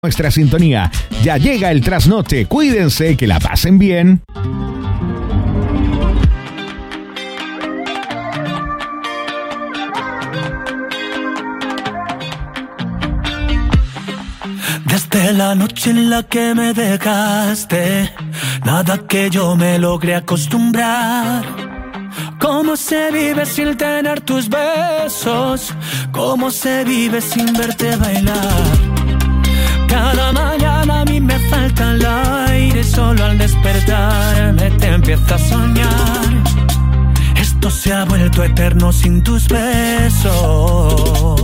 Nuestra sintonía. Ya llega el trasnoche. Cuídense, que la pasen bien. Desde la noche en la que me dejaste, nada que yo me logré acostumbrar. ¿Cómo se vive sin tener tus besos? ¿Cómo se vive sin verte bailar? Cada mañana a mí me falta el aire, solo al despertarme te empiezo a soñar. Esto se ha vuelto eterno sin tus besos.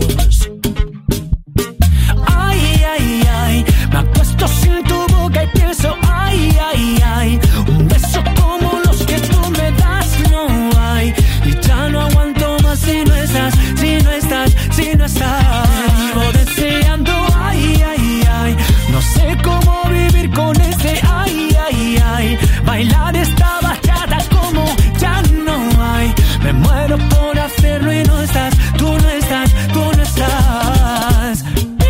Ay, ay, ay, me acuesto sin tu boca y pienso, ay, ay, ay, un beso como los que tú me das no hay. Y ya no aguanto más si no estás, si no estás, si no estás. Vivo deseando, ay, ay, ay, no sé cómo vivir con ese, ay, ay, ay. Bailar esta bachata como ya no hay. Me muero por hacerlo y no estás, tú no estás, tú no estás.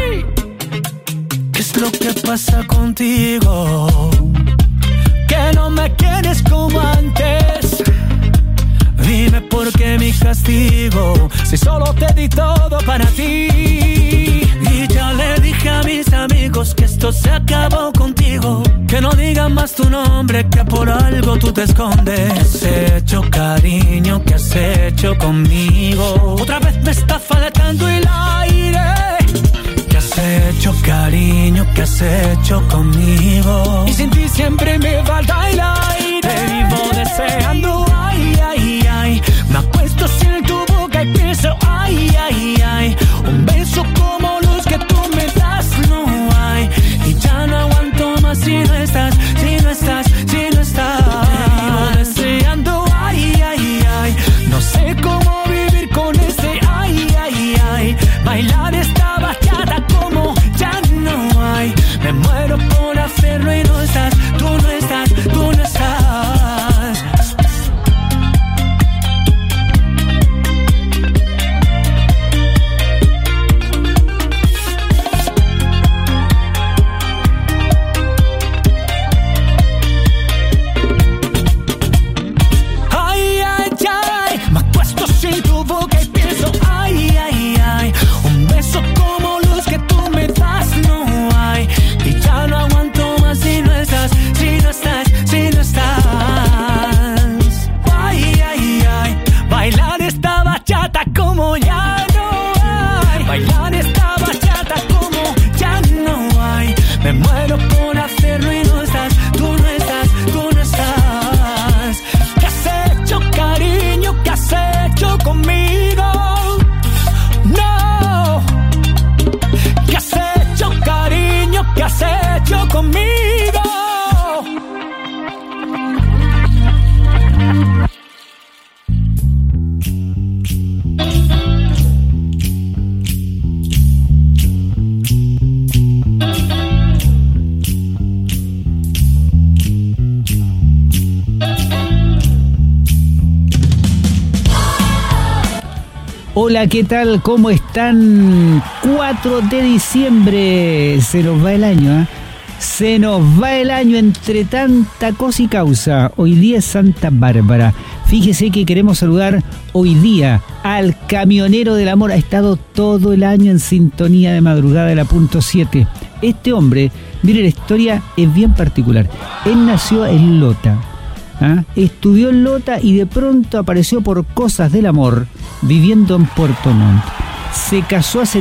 ¿Qué es lo que pasa contigo? Que no me quieres como antes. Dime por qué mi castigo, si solo te di todo para ti. Y ya le dije a mis amigos que esto se acabó contigo, que no digan más tu nombre, que por algo tú te escondes. ¿Qué has hecho, cariño? ¿Qué has hecho conmigo? Otra vez me está faltando el aire. ¿Qué has hecho, cariño? ¿Qué has hecho conmigo? Y sin ti siempre me falta el aire. Te vivo deseando, ay, ay, ay. Me acuesto sin tu boca y pienso, ay, ay, ay. Un beso como los que tú me das no hay. Y ya no aguanto más si no estás, si no estás, si no estás. Te vivo deseando, ay, ay, ay. No sé cómo vivir con ese, ay, ay, ay. Bailar esta bachata como ya no hay. Me muero por hacerlo y no estás, tú no estás, tú no estás. Hola, ¿qué tal? ¿Cómo están? 4 de diciembre. Se nos va el año, ¿eh? Se nos va el año entre tanta cosa y causa. Hoy día es Santa Bárbara. Fíjese que queremos saludar hoy día al camionero del amor. Ha estado todo el año en sintonía de madrugada de la punto 7. Este hombre, mire, la historia es bien particular. Él nació en Lota. Estudió en Lota y de pronto apareció por cosas del amor viviendo en Puerto Montt. Se casó hace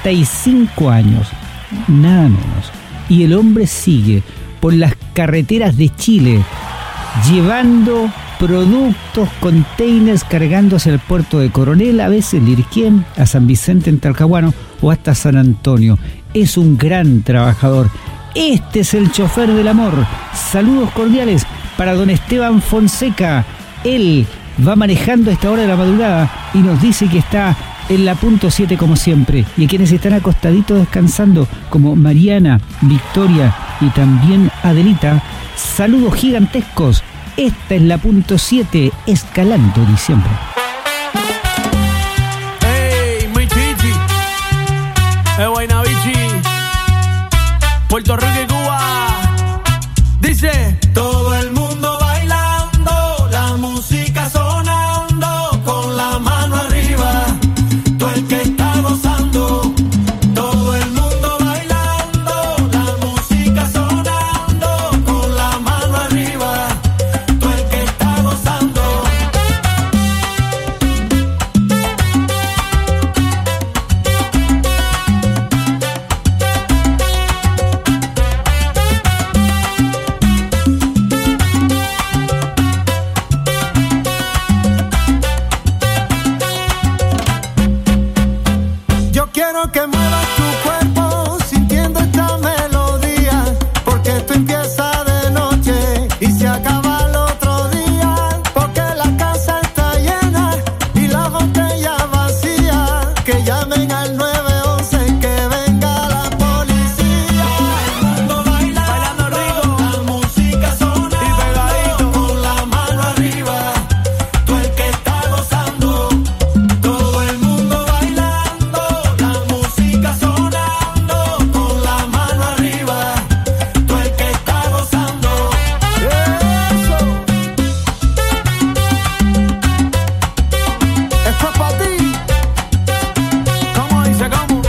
35 años, nada menos. Y el hombre sigue por las carreteras de Chile llevando productos, containers, cargándose al puerto de Coronel, a veces Lirquén, a San Vicente en Talcahuano o hasta San Antonio. Es un gran trabajador. Este es el chofer del amor. Saludos cordiales para don Esteban Fonseca. Él va manejando a esta hora de la madrugada y nos dice que está en la punto 7 como siempre. Y a quienes están acostaditos descansando, como Mariana, Victoria y también Adelita, saludos gigantescos. Esta es la punto 7, escalando diciembre. Hey, muy chichi. Guaynabichi. Puerto Rico y Cuba. Dice: todo el mundo bailando, la música sonando, con la mano arriba, todo el que está gozando. Todo el mundo bailando, la música sonando, con la mano arriba, todo el que está gozando. Quiero que muevas tu cuerpo sintiendo esta melodía, porque esto empieza de noche y se acaba al otro día, porque la casa está llena y la botella vacía. Que llamen al 911, que venga la policía. Todo el mundo bailando rico, la música sonando y pegadito, con la mano arriba, todo el que está gozando. Todo el mundo bailando, la música sonando, con la mano arriba, todo el que está gozando. Eso. Esto es para ti. ¿Cómo dice? ¿Cómo?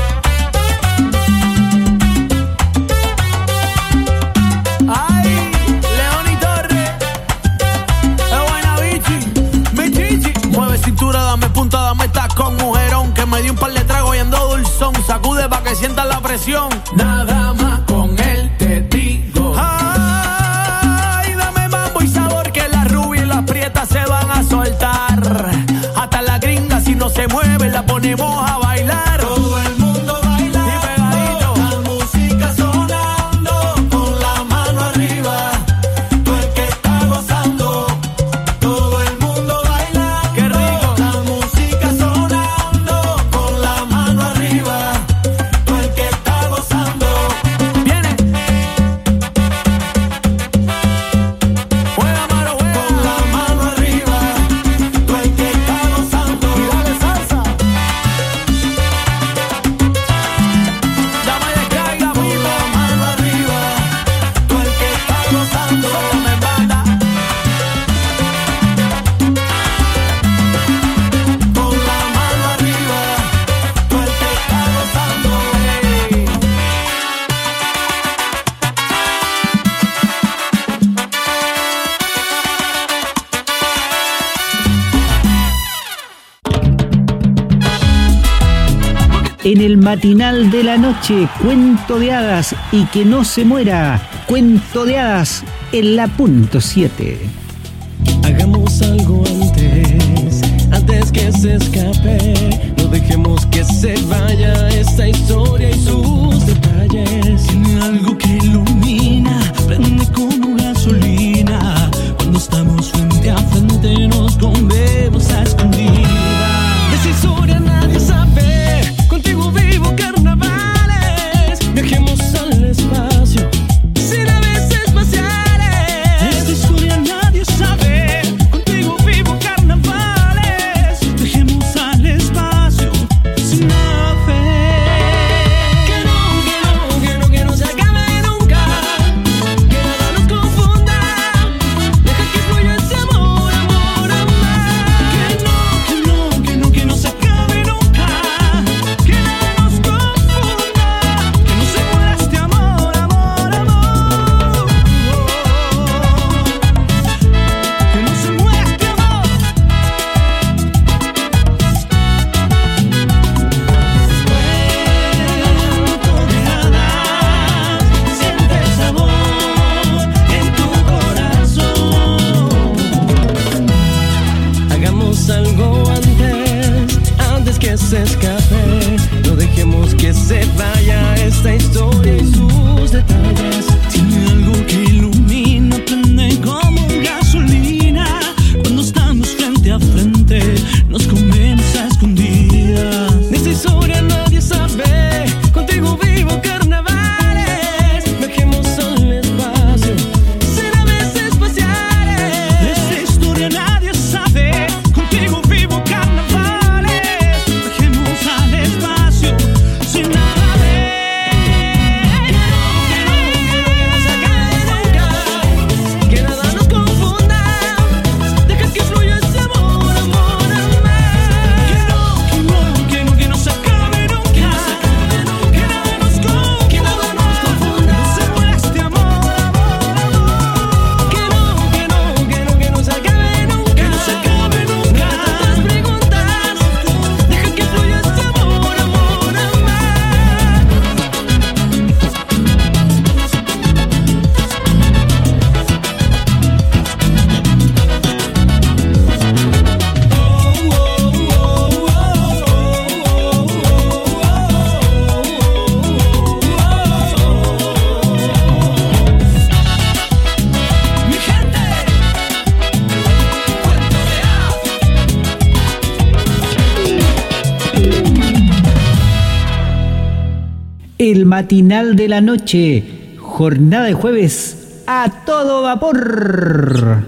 Ay, León y Torres, Buenavichi, mi chichi. Mueve cintura, dame punta, dame tacón, mujerón, que me dio un par de tragos y ando dulzón. Sacude pa' que sientas la presión. Nada más con él te digo. Ay, dame mambo y sabor, que la rubia y las prietas se van a soltar. Hasta la gringa, si no se mueve, la ponemos a bailar. Todo el mundo bailando y pegadito, la música sonando, con la mano arriba, todo el que está gozando. Todo el mundo bailando, qué rico, la música sonando, con la mano arriba, todo el que está gozando. Viene, juega mano, juega, con la mano arriba, todo el que está gozando. Y dale salsa. Dame descarga, con la mano arriba, todo el que está gozando. Me banda, con la mano arriba, todo el que está gozando. En el matinal de la noche, cuento de hadas y que no se muera. Cuento de hadas en la punto 7. Hagamos algo antes que se escape. No dejemos que se vaya esta historia y sus detalles. Tiene algo que ilumina, prende como gasolina. Cuando estamos frente a frente nos comemos a escondidas. De esa historia nadie sabe, contigo vivo carnavales. Viajemos al espacio, sin naves espaciales. De esta historia nadie sabe, contigo vivo carnavales. Viajemos al espacio, sin naves. Que no se acabe nunca. Que nada nos confunda. Deja que fluya ese amor, amor, amor. Que no se acabe nunca. Que nada nos confunda. Que no se muera este amor, amor. matinal de la noche, jornada de jueves a todo vapor.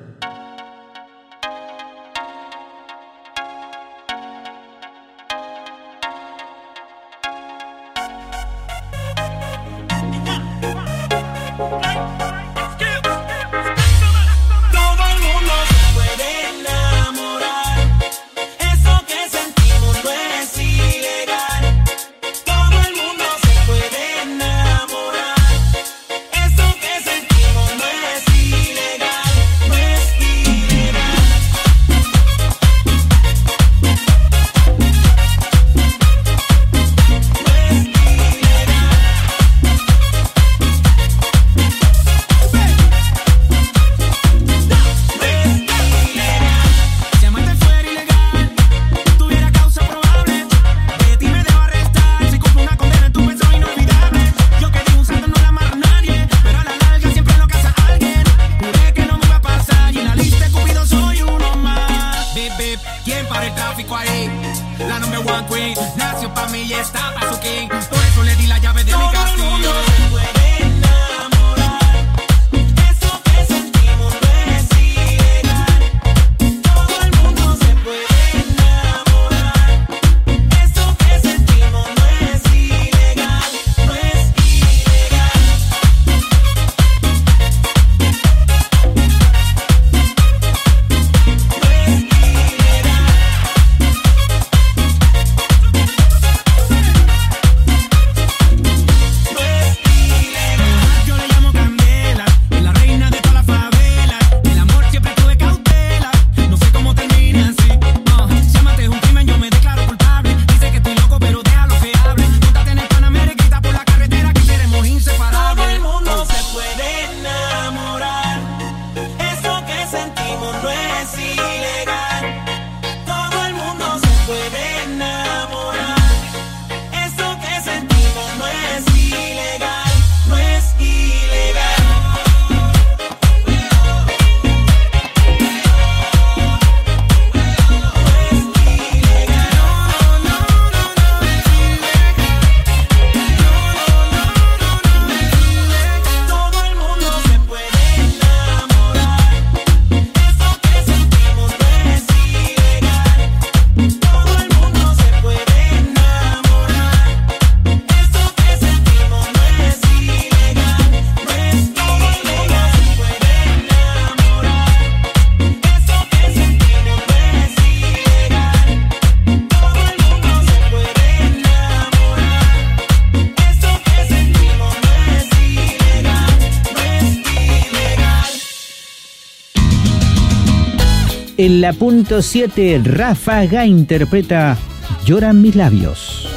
En la punto 7, Ráfaga interpreta Lloran mis labios.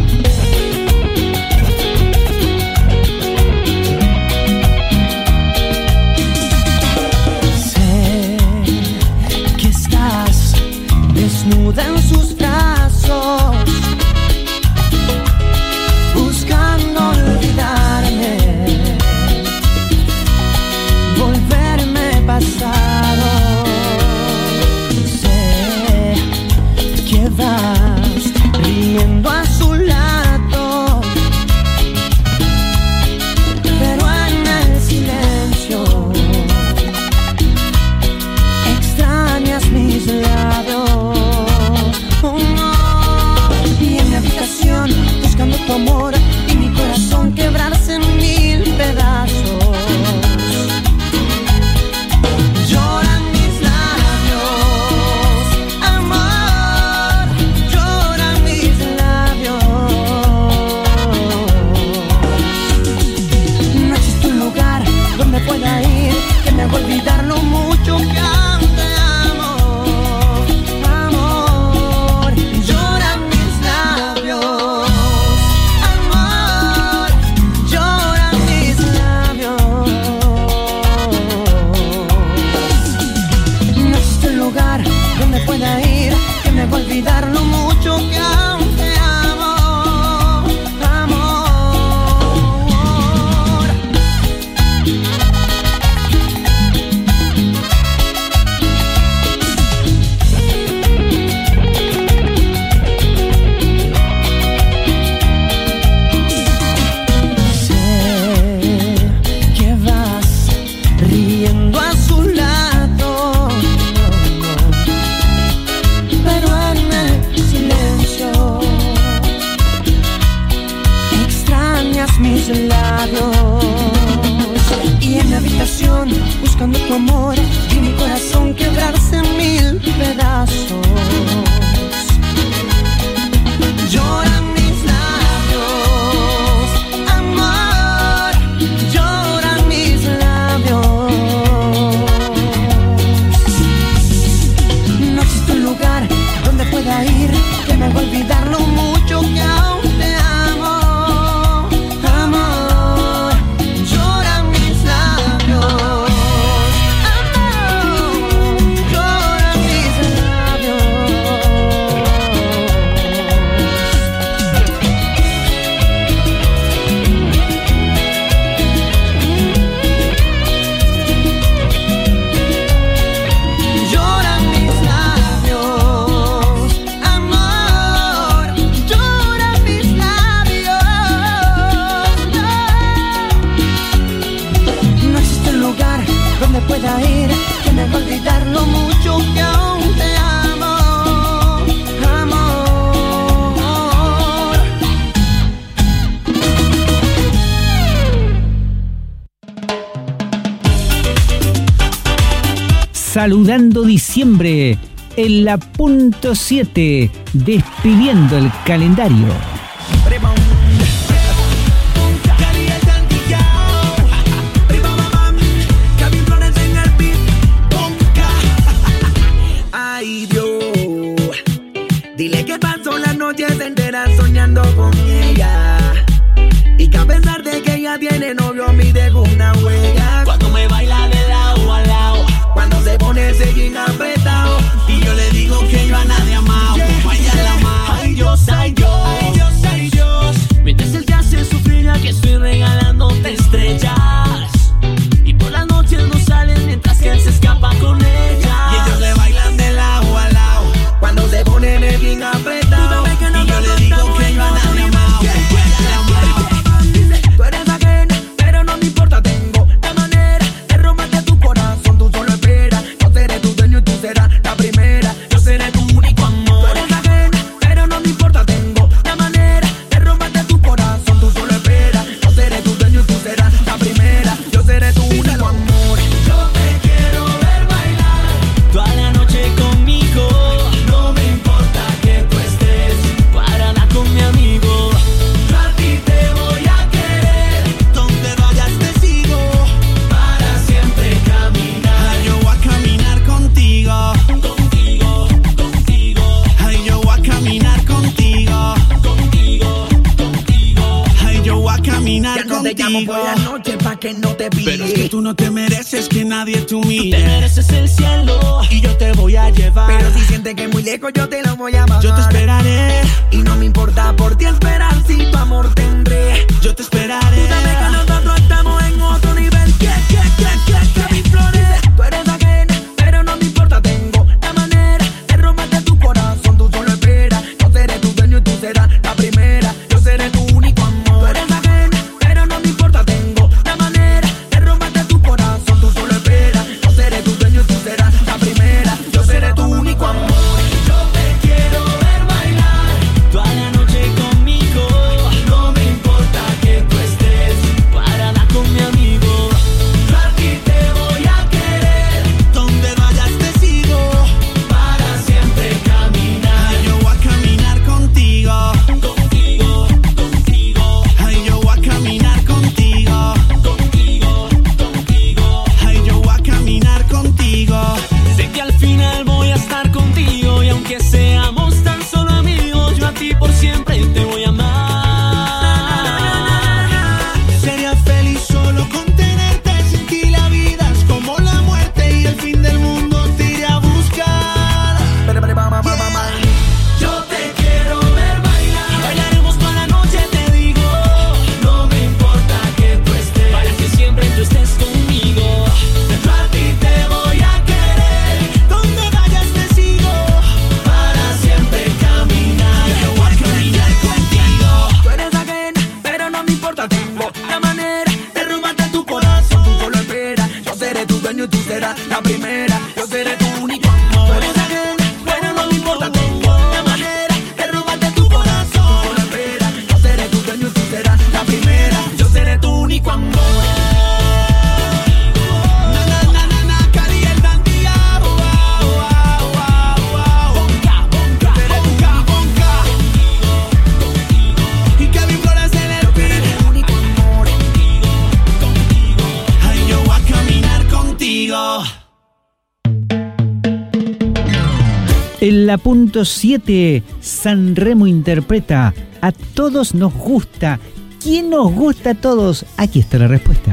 Sé que estás desnuda en sus brazos, buscando olvidarme, volverme pasado. Sé que vas riendo labios. Y en mi habitación, buscando tu amor, vi mi corazón quebrarse en 1000 pedazos. Lloran mis labios, amor, lloran mis labios. No existe un lugar donde pueda ir que me haga olvidar lo mucho que aún te amo. Amor, lloran mis labios. Amor, lloran mis labios. Lloran mis labios, amor, lloran mis labios. No existe un lugar donde pueda ir que me haga olvidar lo mucho que aún te amo, amor. Saludando diciembre en la punto 7, despidiendo el calendario. Ay Dios, dile que pasó las noches enteras soñando con ella, y que a pesar de que ella tiene novio a mí dejo una huella. Cuando me baila de lado a lado, cuando se pone ese jean apretado, y yo le digo que yo a nadie amado, vaya la mano. Ay Dios, ay Dios, ay Dios, ay Dios. Mientras él te hace sufrir, ya que estoy regalándote estrellas, y por las noches no salen mientras que él se escapa con ella. Y ellos le bailan de lado a lado, cuando se ponen el jean apretado, y yo le digo que yo a nadie amado, vaya la mano. Dice, tú eres ajena, pero no me importa, tengo la manera de robarte tu corazón. Tú solo esperas, yo seré tu dueño y tú serás la primera. Yo seré tu único amor. Tú eres ajena, pero no me importa, tengo la manera de robarte tu corazón. Tú solo esperas, yo seré tu dueño y tú serás la primera. Yo seré tu único amor. Yo te quiero ver bailar toda la noche conmigo. No me importa que tú estés parada con mi amigo. Yo a ti te voy a querer, donde vayas te sigo, para siempre caminar. Yo voy a caminar contigo, contigo, contigo. Ay, yo voy a caminar contigo, contigo, contigo. Ay, yo voy a caminar ya contigo. No te llamo por la noche pa' que no te pille, pero es que tú no te mereces que nadie te humille. Tú te mereces el cielo y yo te voy a llevar, pero si sientes que es muy lejos yo te lo voy a bajar. Yo te esperaré y no me importa por ti esperar, si tu amor tendré. Yo te esperaré. Tú sabes que nosotros estamos en otro nivel. Que mis flores. Tú eres ajena, pero no me importa, tengo la manera de robarte tu corazón. Tú solo esperas, yo seré tu dueño y tú serás la primera. Yo seré tu único amor. Tú eres ajena, pero no me importa, tengo la manera de robarte tu corazón. Tú solo esperas, yo seré tu dueño y tú serás la primera. Yo seré tu único amor. Yo te quiero ver bailar toda la noche conmigo. No me importa que tú estés parada con mi amigo. Yo a ti te voy a querer, donde vayas te sigo, para siempre caminar. Yo voy a caminar contigo, contigo, contigo. Ay, yo voy a caminar contigo, contigo, contigo. Ay, yo voy a caminar contigo. Sé que al final voy a estar contigo, y aunque seamos tan solo amigos, yo a ti por siempre te voy a amar. Sería feliz solo con tenerte, sin ti la vida es como la muerte, y el fin del mundo te iré a buscar. Yo te quiero ver bailar, y bailaremos toda la noche, te digo. No me importa que tú estés, para que siempre tú estés conmigo. Yo a ti te voy a querer, donde vayas te sigo, para siempre caminar. Yo voy a caminar contigo. Tú eres ajena, pero no me importa, tengo la manera de robarte tu corazón. Tú solo esperas, yo seré tu dueño y tú serás la primera. Yo seré tu único amor. Tú eres ajena, pero no me importa, tengo la manera de robarte tu corazón. Tú solo esperas, yo seré tu dueño y tú serás la primera. Yo seré tu único único amor. En la punto 7, Sanremo interpreta A todos nos gusta. ¿Quién nos gusta a todos? Aquí está la respuesta.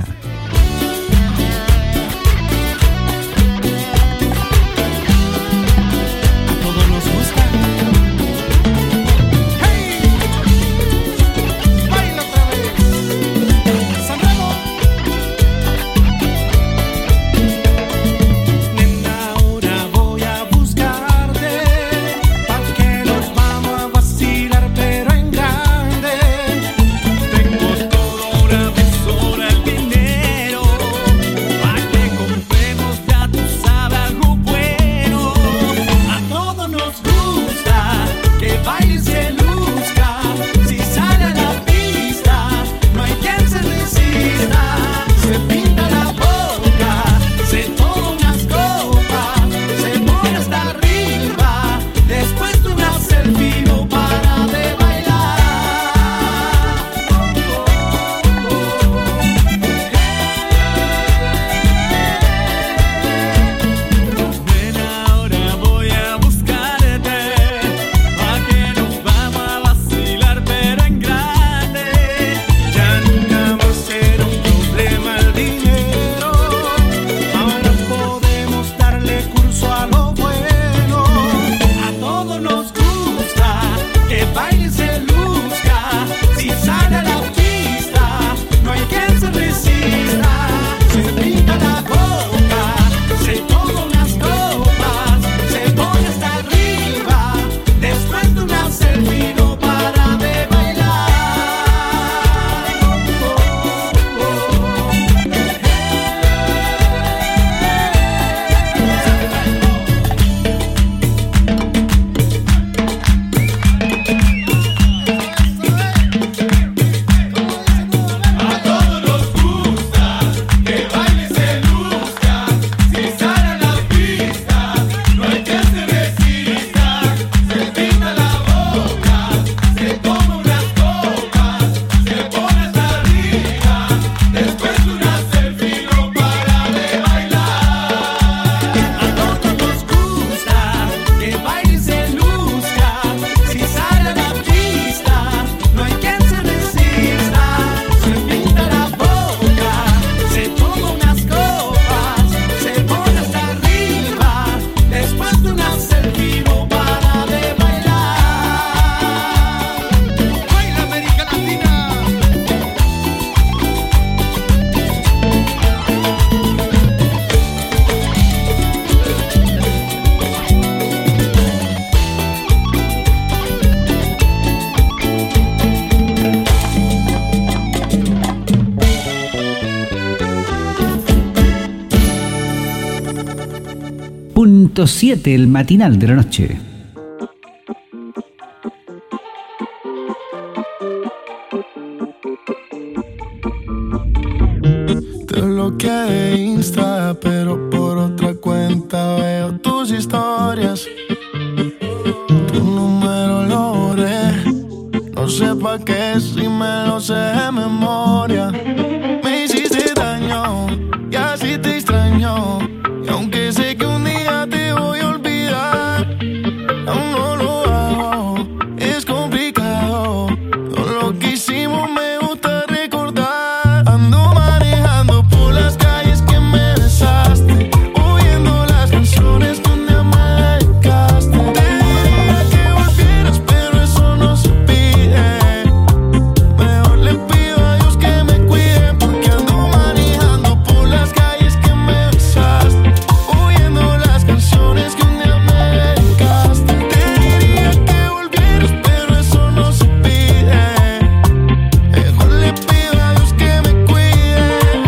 Punto 7, el matinal de la noche. Te bloqueé de Insta, pero por otra cuenta veo tus historias. Tu número lo borré, no sé pa' qué si me lo sé de memoria. Me hiciste daño y así te extraño. Y aunque sé que un día te voy a olvidar, aún no lo hago, es complicado. Todo lo que hicimos me gusta recordar. Ando manejando por las calles que me besaste, oyendo las canciones que un día me dedicaste. Te diría que volvieras, pero eso no se pide. Mejor le pido a Dios que me cuide, porque ando manejando por las calles que me besaste, oyendo las canciones que un día me dedicaste. Te diría que volvieras, pero eso no se pide. Mejor le pido a Dios que me cuide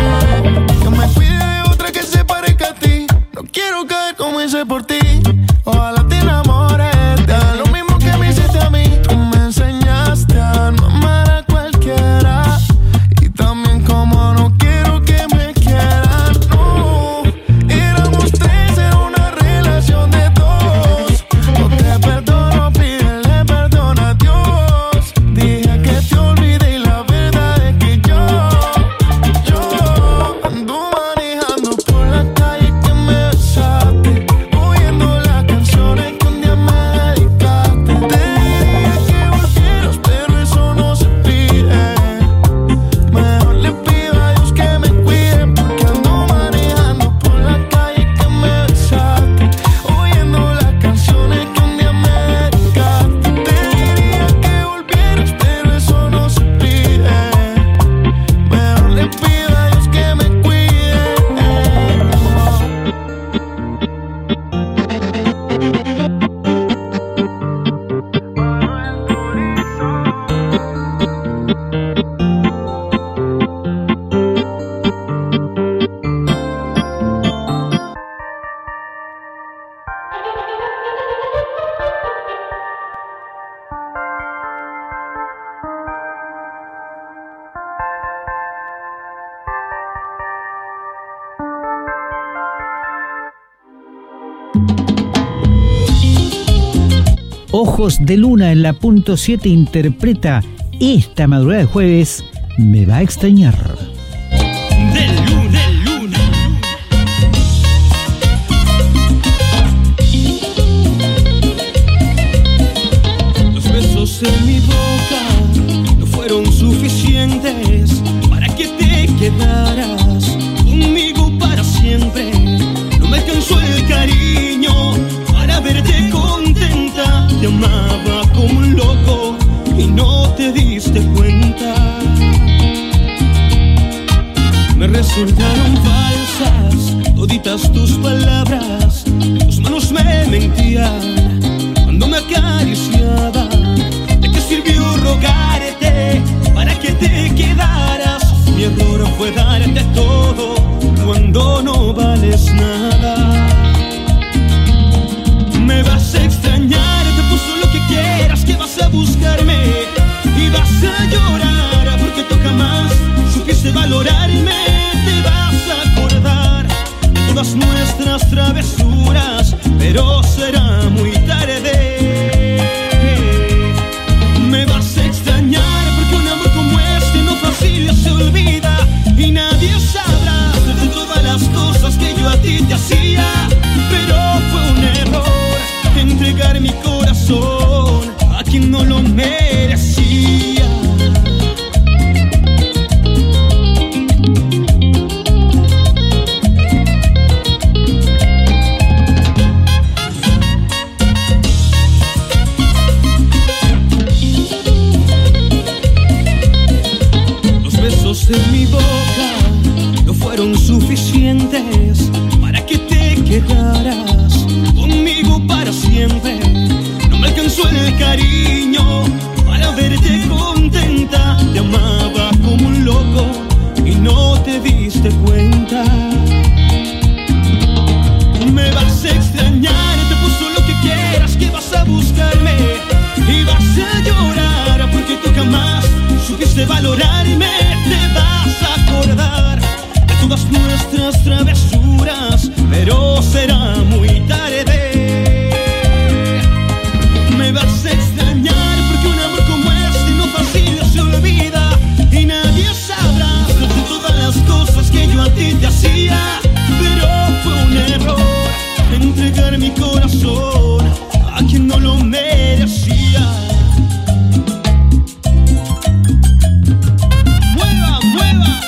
de otra que se parezca a ti. No quiero caer como hice por ti. Ojalá te enamores, te haga lo mismo que me hiciste a mí. Tú me enseñaste a no amar a cualquiera, y también como no Ojos de Luna en la punto 7 interpreta esta madrugada de jueves Me va a extrañar. De luna. Los besos en mi boca no fueron suficientes para que te quedaras conmigo para siempre. No me alcanzó el cariño para verte contenta. Te amaba como un loco y no te diste cuenta. Me resultaron falsas toditas tus palabras. Tus manos me mentían cuando me acariciaban. ¿De qué sirvió rogarte para que te quedaras? Mi error fue darte todo cuando no vales nada. Me vas a extrañar, te puso lo que quieras, que vas a buscarme y vas a llorar porque tú jamás supiste valorarme. Te vas a acordar de todas nuestras travesuras, pero será muy tarde. Me vas a extrañar porque un amor como este no fácil se olvida y nadie sabrá de todas las cosas que yo a ti te hacía. Pero fue un error entregar mi corazón a quien no lo merecía. Los besos en mi boca no fueron suficientes para que te quedaras conmigo para siempre. No me alcanzó el cariño para verte contenta. Te amaba como un loco y no te diste cuenta. Me vas a extrañar, te puso lo que quieras, que vas a buscarme y vas a llorar porque tú jamás supiste valorarme. Te vas a acordar de todas nuestras travesuras, pero será muy tarde. Me vas a extrañar porque un amor como este no fácil se olvida y nadie sabrá de todas las cosas que yo a ti te hacía. Pero fue un error entregar mi corazón a quien no lo merecía. ¡Mueva, mueva!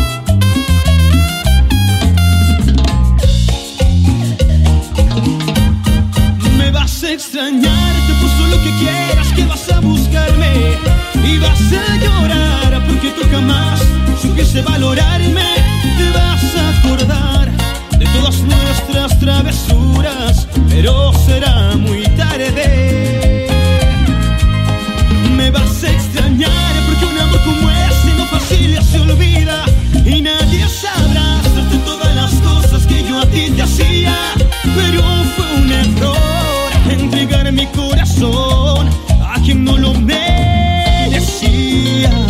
Me vas a extrañar, te puso lo que quieras, que vas a buscarme y vas a llorar porque tú jamás supiste valorarme. Te vas a acordar de todas nuestras travesuras, pero será muy tarde. Me vas a extrañar porque un amor como este no fácil se olvida y nadie sabrá de todas las cosas que yo a ti te hacía. Pero fue un error entregar mi corazón a quien no lo merecía.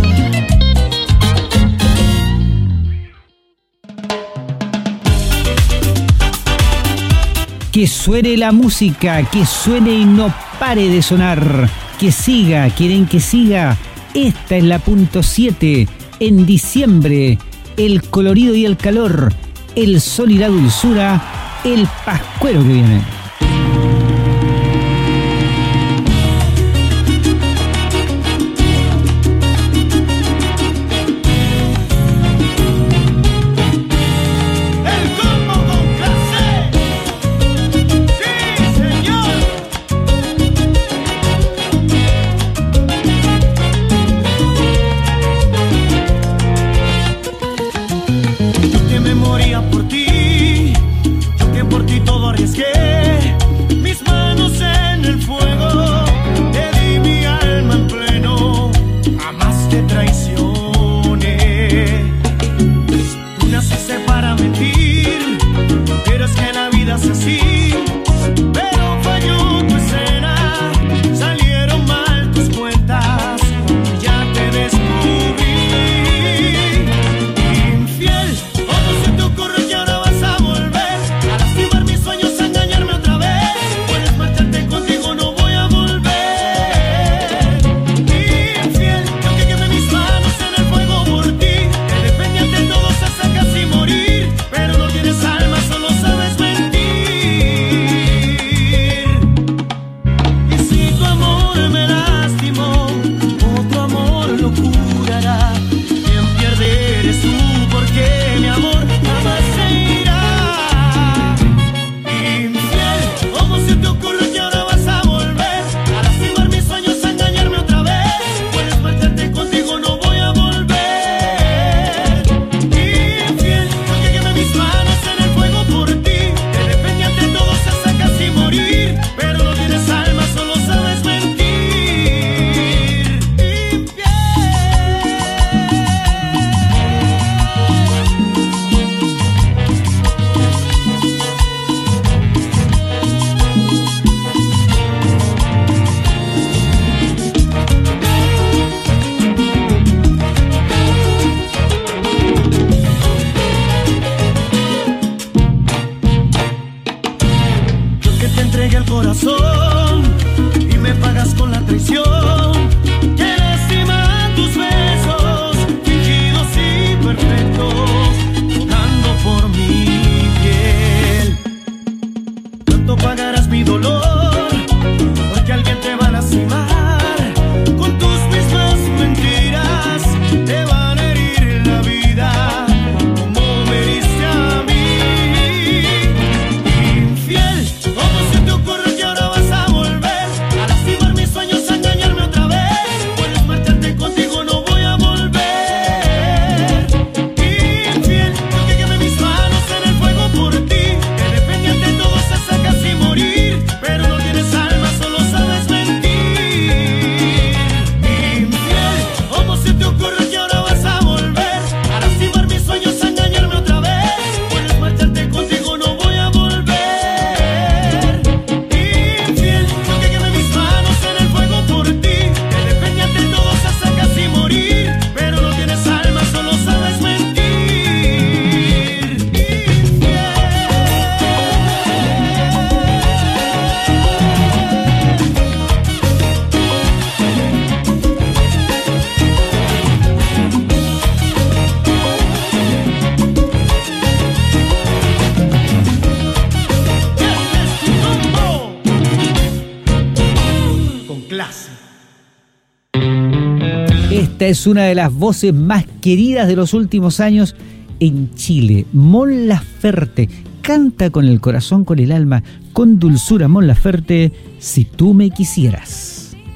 Que suene la música, que suene y no pare de sonar. Que siga, quieren que siga. Esta es la punto 7. En diciembre, el colorido y el calor, el sol y la dulzura, el pascuero que viene. Infiel, ¿cómo se te ocurre que ahora vas a volver a lastimar mis sueños, a engañar? Esta es una de las voces más queridas de los últimos años en Chile. Mon Laferte canta con el corazón, con el alma, con dulzura. Mon Laferte, Si tú me quisieras.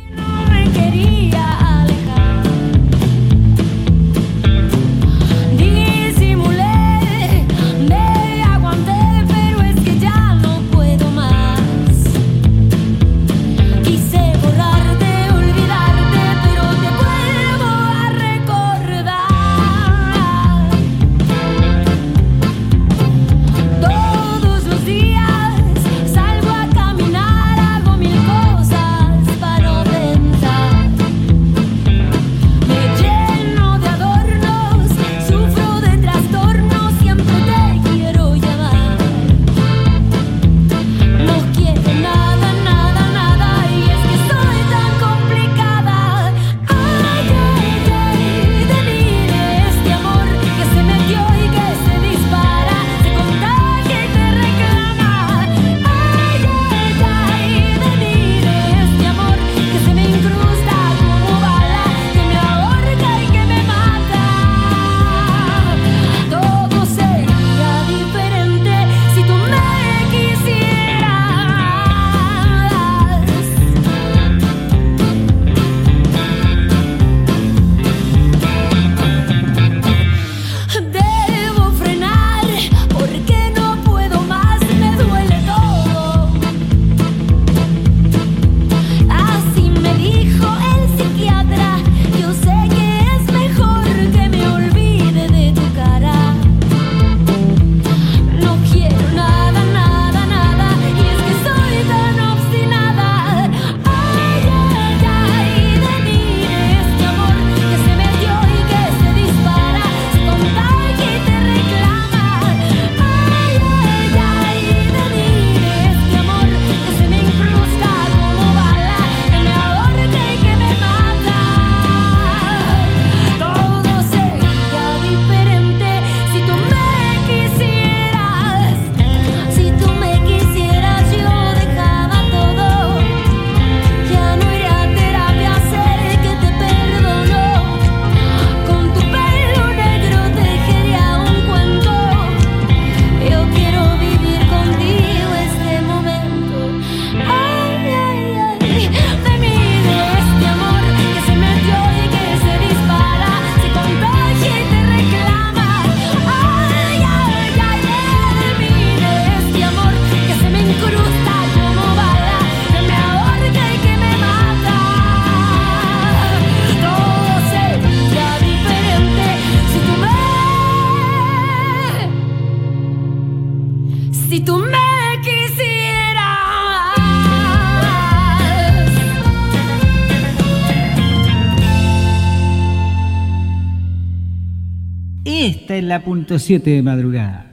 Esta es la punto 7 de madrugada.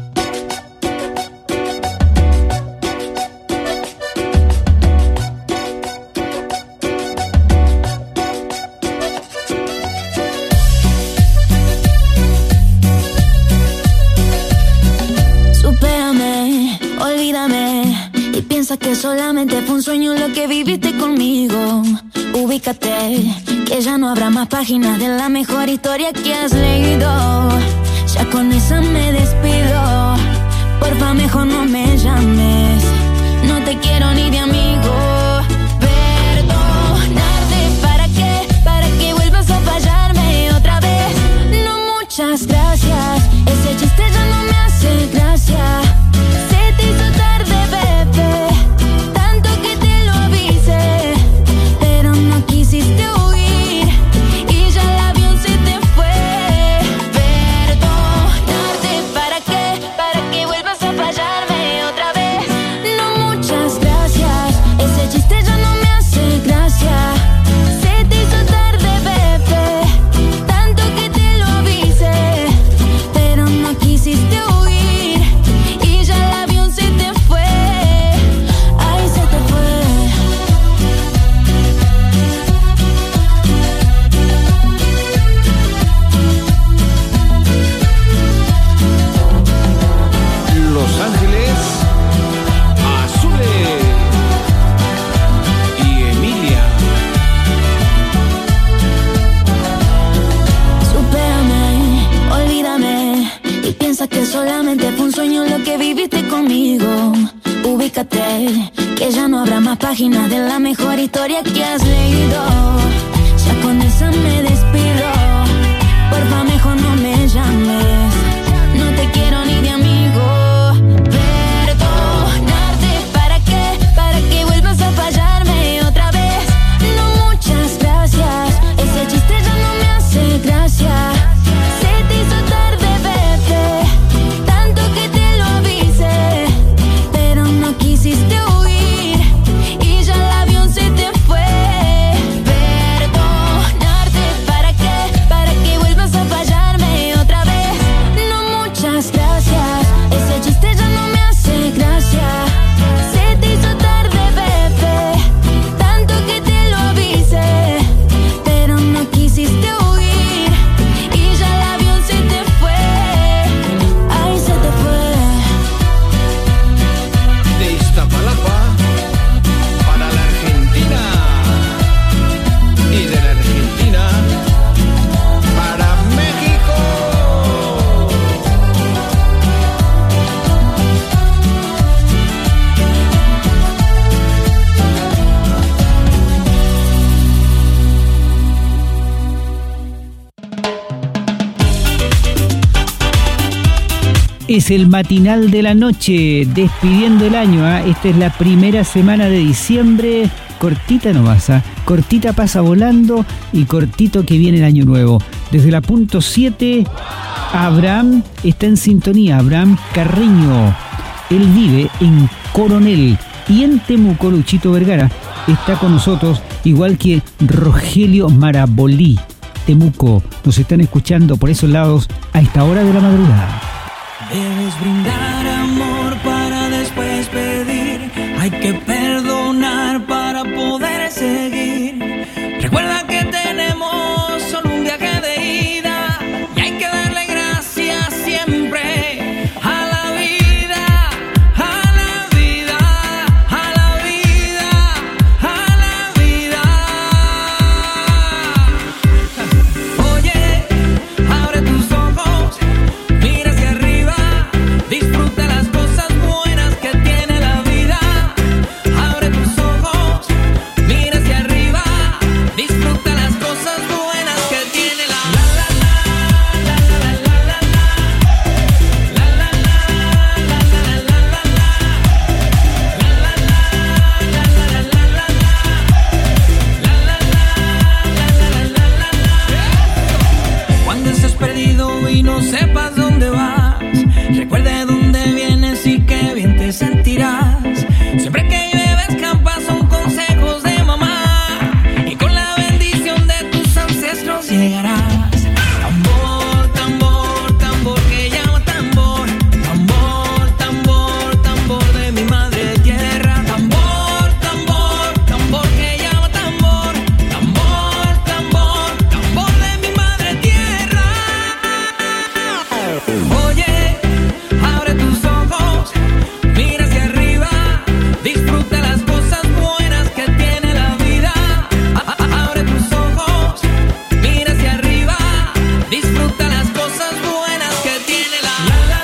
Supérame, olvídame y piensa que solamente fue un sueño lo que viviste conmigo. Ubícate, que ya no habrá más páginas de la mejor historia que has leído. Ya con esa me despido. Porfa, mejor no me llames. No te quiero ni de amigo. Perdonarte, ¿para qué vuelvas a fallarme otra vez? No, muchas gracias. Ese chiste ya no me hace gracia. Se te hizo tarde, bebé. Tanto que te lo avisé, pero no quisiste huir y ya el avión se te fue. Perdóname, piensas que solamente fue un sueño lo que viviste conmigo. Ubícate, que ya no habrá más páginas de la mejor historia que has leído. Ya con esa me despido. Porfa, mejor no me llames. No te quiero ni de amigo. Perdonarte, ¿para qué vuelvas a fallarme otra vez? No, muchas gracias. Ese chiste ya no me hace gracia. Se te hizo tarde, bebé. Tanto que te lo avisé, pero no quisiste huir y ya el avión se te fue. Perdonarte, ¿para qué vuelvas a fallarme otra vez? No, muchas gracias. Ese chiste ya no me hace gracia. Se te hizo tarde, bebé. Tanto que te lo avisé, pero no quisiste huir y ya el avión se te fue. Ay, se te fue. De Iztapalapa para la Argentina y de la Argentina para México. Es el matinal de la noche, despidiendo el año. Esta es la primera semana de diciembre. Cortita nomás, cortita pasa volando y cortito que viene el año nuevo. Desde la punto 7, Abraham está en sintonía. Abraham Carreño. Él vive en Coronel y en Temuco. Luchito Vergara está con nosotros, igual que Rogelio Marabolí. Temuco, nos están escuchando por esos lados a esta hora de la madrugada. Debes brindar amor para después pedir. Hay que perdonar para poder seguir. Recuerda que tenemos solo un viaje de ida y hay que darle gracias siempre a la vida, a la vida, a la vida, a la vida. Oye, abre tus ojos, mira hacia arriba. Disfruta las cosas buenas que tiene la vida. Abre tus ojos, mira hacia arriba. Disfruta las cosas buenas que tiene la vida. Cuando estés perdido y no sepas dónde vas, recuerda de dónde vienes y qué bien te sentirás. Siempre que llueve escampa son consejos de mamá y con la bendición de tus ancestros llegarás. Tambor, tambor, tambor que llama tambor. Tambor, tambor, tambor de mi madre tierra. Tambor, tambor, tambor que llama tambor. Tambor, tambor, tambor de mi madre tierra. Oye, abre tus ojos, mira hacia arriba. Disfruta las cosas buenas que tiene la vida. Abre tus ojos, mira hacia arriba. Disfruta las cosas buenas que tiene la vida.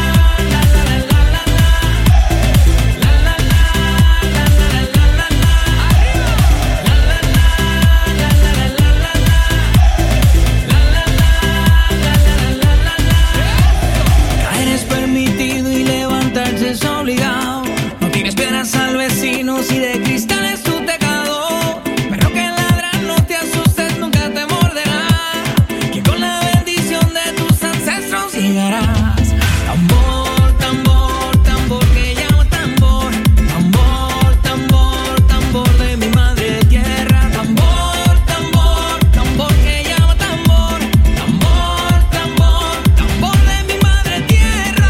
Caer es permitido y levantarse es obligado. No tienes piedras al vecino si de cristal es tu tejado. Pero que ladran, no te asustes, nunca te morderá. Que con la bendición de tus ancestros llegarás. Tambor, tambor, tambor que llama tambor. Tambor, tambor, tambor de mi madre tierra. Tambor, tambor, tambor que llama tambor. Tambor, tambor, tambor de mi madre tierra.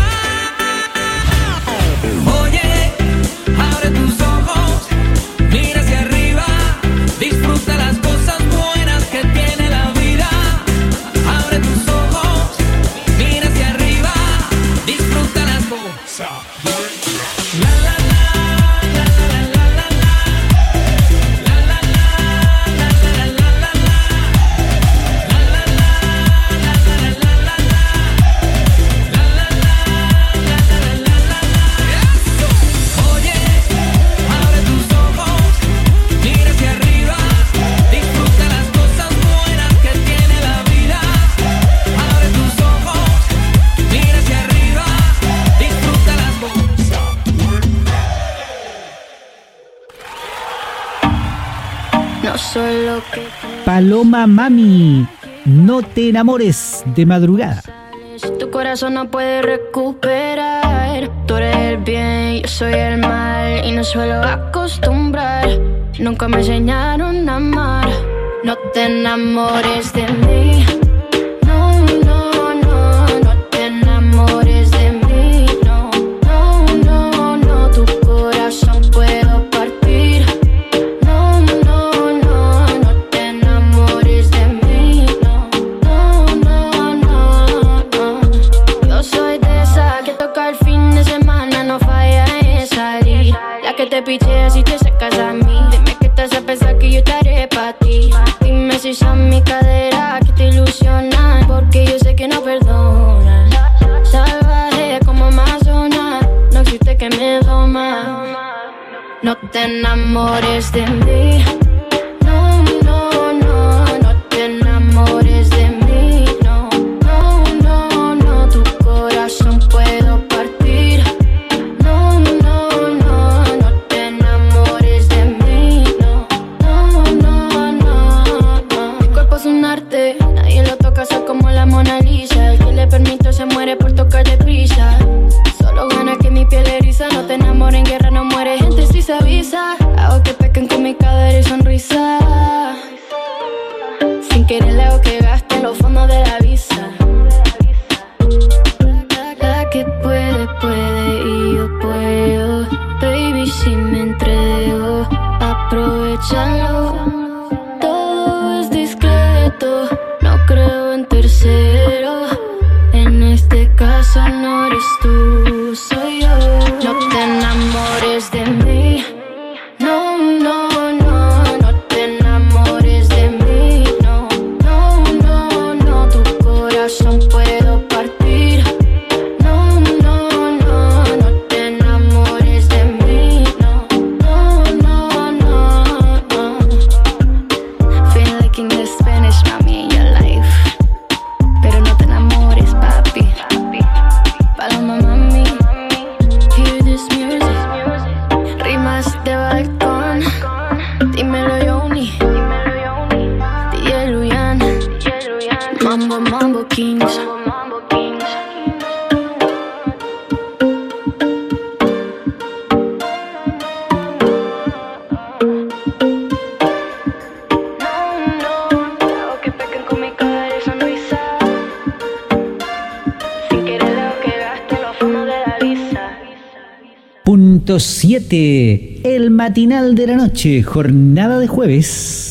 Oye, abre tus ojos, mira hacia arriba. Disfruta las cosas buenas que tiene la vida. Abre tus ojos, mira hacia arriba. Disfruta lo que... Paloma Mami, no te enamores de madrugada. Tu corazón no puede recuperar. Tú eres el bien, yo soy el mal. Y no suelo acostumbrar. Nunca me enseñaron a amar. No te enamores de mí. No, no, no. No te enamores de mí. No, no, no, no. Tu corazón puedo partir. No, no, no. No te enamores de mí. No, no, no, no, no. Yo soy de esa que toca el fin de semana, no falla en salir. La que te pichea si te secas a mí. Dime que te hace pensar que yo estaré pa' ti. Dime si son mi cadera que te ilusionan, porque yo sé que no perdonan. Salvaje como Amazonas, no existe que me doma. No te enamores de mí. No, no, no. No te enamores de mí. No, no, no, no. Tu corazón puedo partir. No, no, no. No te enamores de mí. No, no, no, no. Mi cuerpo es un arte, nadie lo toca, soy como la Mona Lisa. El que le permito se muere por tocar deprisa. Solo gana que mi piel eriza. No te enamores, en guerra no muere gente si se avisa. Hago que pequen con mi cadera y sonrisa. Sin querer le hago que gaste en los fondos de la visa. La que puede, puede y yo puedo. Baby, si me entrego, aprovechalo. Todo es discreto, no creo en tercero. En este caso no eres tú, soy yo. No te enamores de mí. No, no, no. No te enamores de mí. No, no, no, no. Tu corazón puedo partir. No, no, no. No te enamores de mí. No, no, no, no. Feel like in Spanish, mami, in your life. Pero no te enamores, papi. Paloma Mami, hear this music. Rimas de balcón. Dímelo, Yoni. DJ Luyan. Mambo, Mambo Kings. Hago que pequen con mi cadera y sonrisa. Sin querer lo que gaste en los fondos de la visa. Punto 7. El matinal de la noche, jornada de jueves.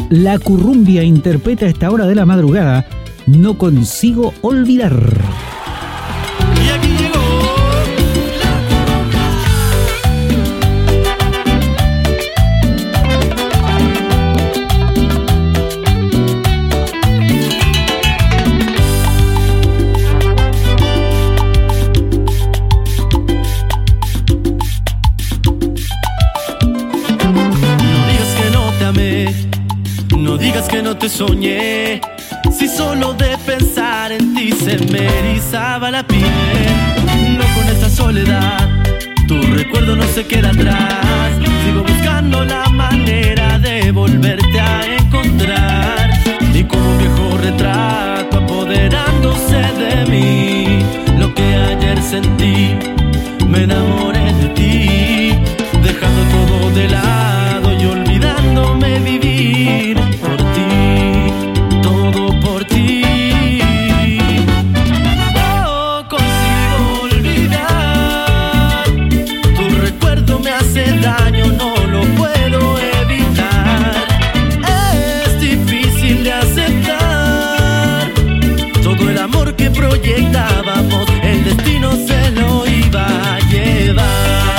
La Currumbia interpreta a esta hora de la madrugada No consigo olvidar. Y aquí llegó que no te soñé, si solo de pensar en ti se me erizaba la piel. No con esta soledad, tu recuerdo no se queda atrás. Sigo buscando la manera de volverte a encontrar. Y como un viejo retrato apoderándose de mí, lo que ayer sentí, me enamoré de ti, dejando todo de lado y olvidándome vivir. Daño no lo puedo evitar, es difícil de aceptar. Todo el amor que proyectábamos, el destino se lo iba a llevar.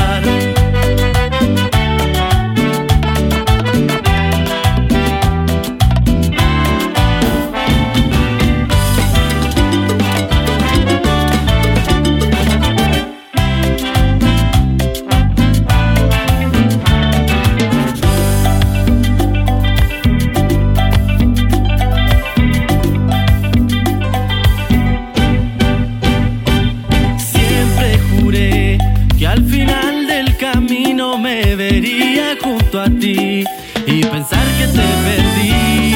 A ti y pensar que te perdí.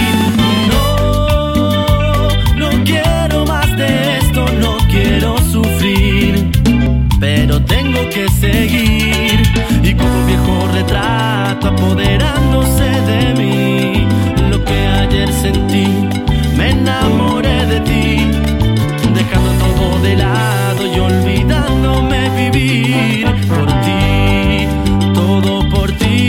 No quiero más de esto, no quiero sufrir, pero tengo que seguir. Y como un viejo retrato apoderándose de mí, lo que ayer sentí, me enamoré de ti, dejando todo de lado y olvidándome vivir por ti, todo por ti.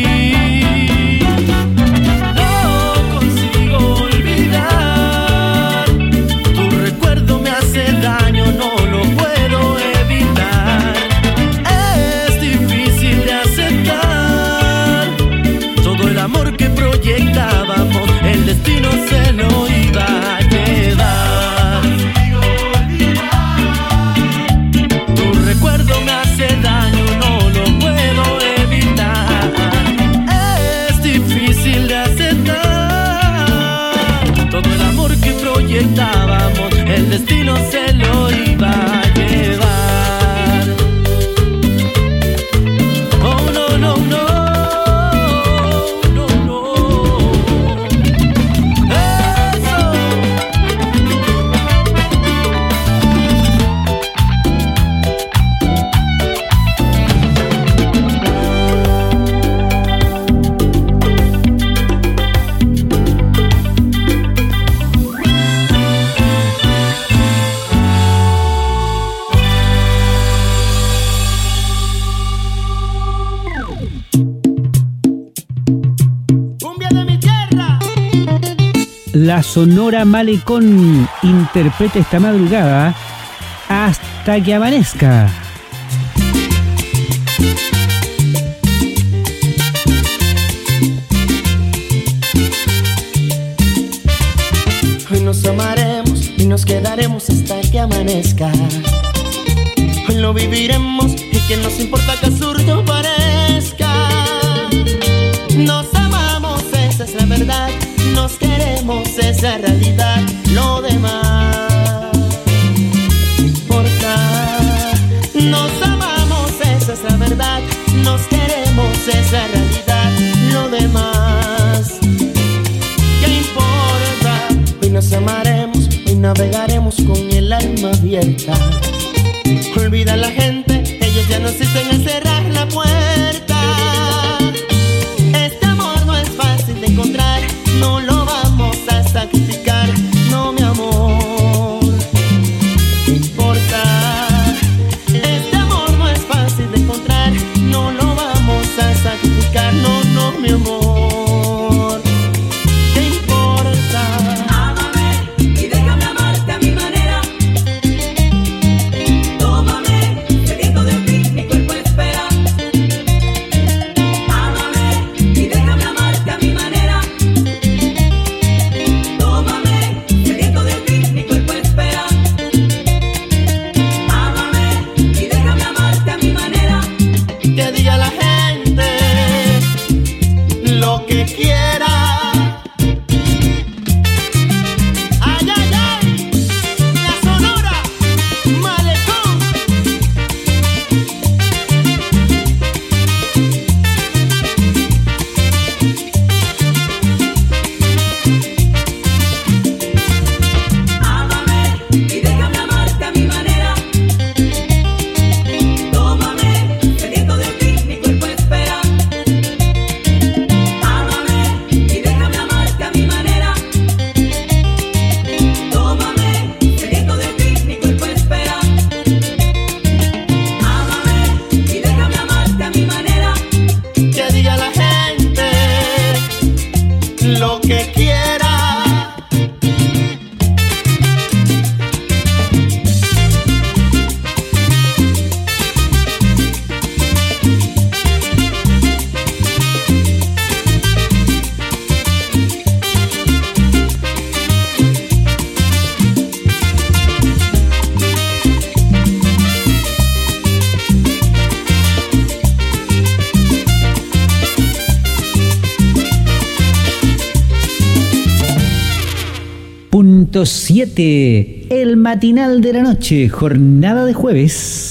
Proyectábamos, el destino se lo iba a llevar. Tu recuerdo me hace daño, no lo puedo evitar. Es difícil de aceptar. Todo el amor que proyectábamos, el destino se lo iba a llevar. Oh, no, no, no. La Sonora Malecón interpreta esta madrugada Hasta que amanezca. Hoy nos amaremos y nos quedaremos hasta que amanezca. Hoy lo viviremos y que nos importa que absurdo parezca. Nos amamos, esa es la verdad. Nos queremos, esa realidad. Lo demás no importa. Nos amamos, esa es la verdad. Nos queremos, esa realidad. Lo demás, ¿qué importa? Hoy nos amaremos, hoy navegaremos con el alma abierta. Olvida a la gente, ellos ya no existen al cerrar la puerta. Este amor no es fácil de encontrar. No lo vamos a sacrificar, no mi amor, no importa. Este amor no es fácil de encontrar, no lo vamos a sacrificar, no, no mi amor, ¿qué importa? 100.7, el matinal de la noche, jornada de jueves.